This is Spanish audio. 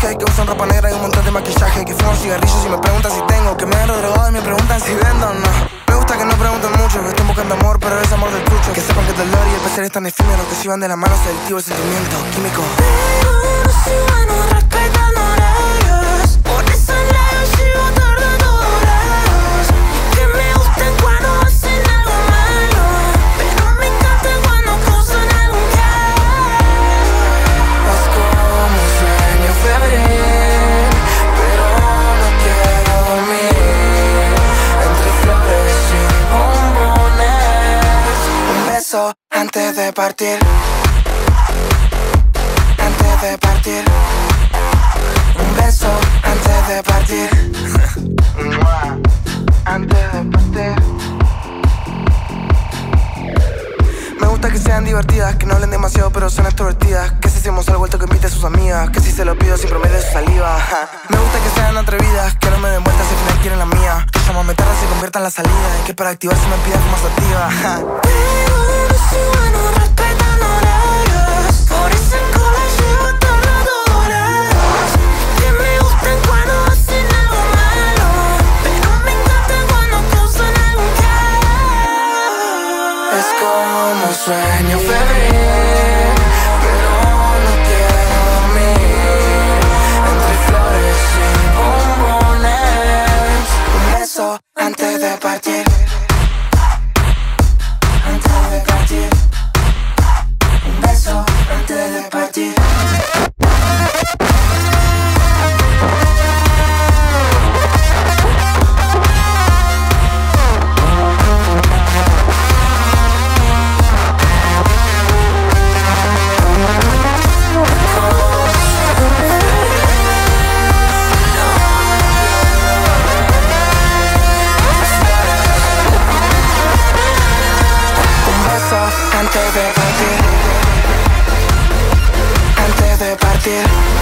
traje, que usan ropa negra y un montón de maquillaje, que fumo cigarrillos y me preguntan si tengo, que me han drogado y me preguntan si vendo o no. Me gusta que no pregunten mucho, que estén buscando amor, pero es amor del trucho. Que sepan que el dolor y el placer es tan efímero, que si van de la mano es adictivo el sentimiento químico. Pero no soy bueno respetando reglas, por eso leo sigo tardando horas. Que me gusten cuando hacen algo malo, pero me encanta cuando cruzan algún caos. Es como un sueño febril, pero no quiero dormir. Entre flores y bombones, un beso antes de partir. Antes de partir, un beso antes de partir. Antes de partir. Me gusta que sean divertidas, que no hablen demasiado pero son extrovertidas. Que si hacemos algo alto que invite a sus amigas, que si se lo pido siempre me dé su saliva. Me gusta que sean atrevidas, que no me den vueltas si al final quieren la mía. Que llamarme tarde se convierta en la salida y que para activarse me pidan más activa. Pero no soy bueno respetando reglas, por eso en cola llevo tardando horas. Que me gustan cuando hacen algo malo, pero me encanta cuando cruzan algún caos. Es como un sueño febril, pero no quiero dormir. Entre flores y bombones, un beso antes de partir. Antes de partir, un beso antes de partir. Antes de partir, antes de partir.